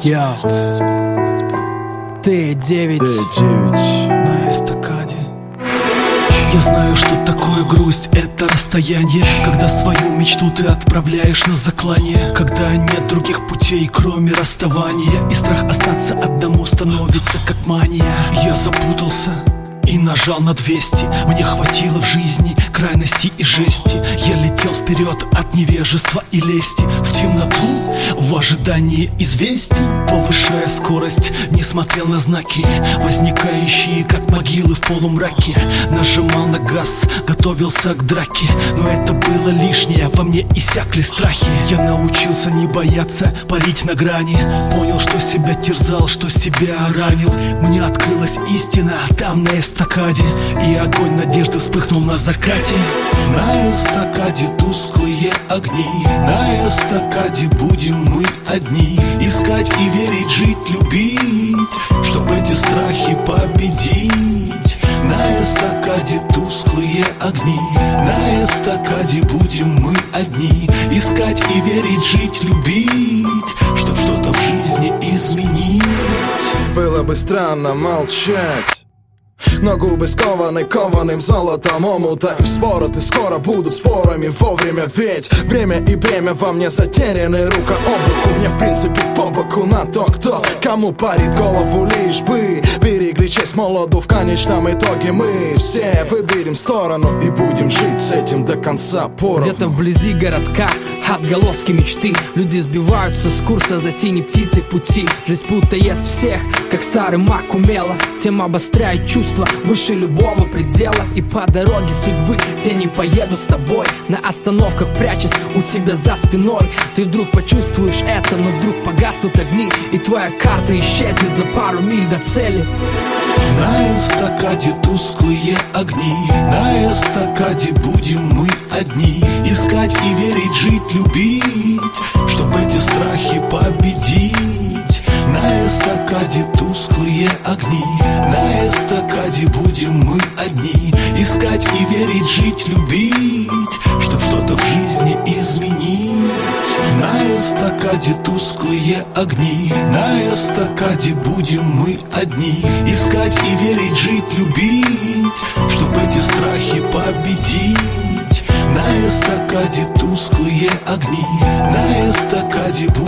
Йоу. Т9 на эстакаде. Я знаю, что такое грусть, это расстояние, когда свою мечту ты отправляешь на заклание, когда нет других путей, кроме расставания, и страх остаться одному становится как мания. Я запутался и нажал на 200. Мне хватило в жизни крайности и жести. Я летел вперед от невежества и лести, в темноту, в ожидании известий. Повышая скорость, не смотрел на знаки, возникающие как могилы в полумраке. Нажимал на газ, готовился к драке, но это было лишнее, во мне иссякли страхи. Я научился не бояться, парить на грани. Понял, что себя терзал, что себя ранил. Мне открылась истина там на эстакаде, и огонь надежды вспыхнул на закате. На эстакаде тусклые огни, на эстакаде будем мы одни. Искать и верить, жить, любить, чтоб эти страхи победить. На эстакаде тусклые огни, на эстакаде будем мы одни. Искать и верить, жить, любить, чтоб что-то в жизни изменить. Было бы странно молчать, но губы скованы кованым золотом омута. И вспороты скоро будут спорами вовремя, ведь время и время во мне затеряны рука об руку. Мне в принципе по боку на то, кто кому парит голову, лишь бы берегли честь молоду. В конечном итоге мы все выберем сторону и будем жить с этим до конца поровну. Где-то вблизи городка отголоски мечты, люди сбиваются с курса за синей птицей в пути. Жизнь путает всех, как старый маг умело, тем обостряет чувства выше любого предела. И по дороге судьбы те не поедут с тобой, на остановках прячась у тебя за спиной. Ты вдруг почувствуешь это, но вдруг погаснут огни, и твоя карта исчезнет за пару миль до цели. На эстакаде тусклые огни, на эстакаде будем мы одни. Искать и верить, жить, любить, чтоб эти страхи победить. На эстакаде тусклые огни, на эстакаде будем мы одни. Искать и верить, жить, любить, чтоб что-то в жизни изменить. На эстакаде тусклые огни, на эстакаде будем мы одни. Искать и верить, жить, любить, чтоб эти страхи победить. На эстакаде тусклые огни, на эстакаде будем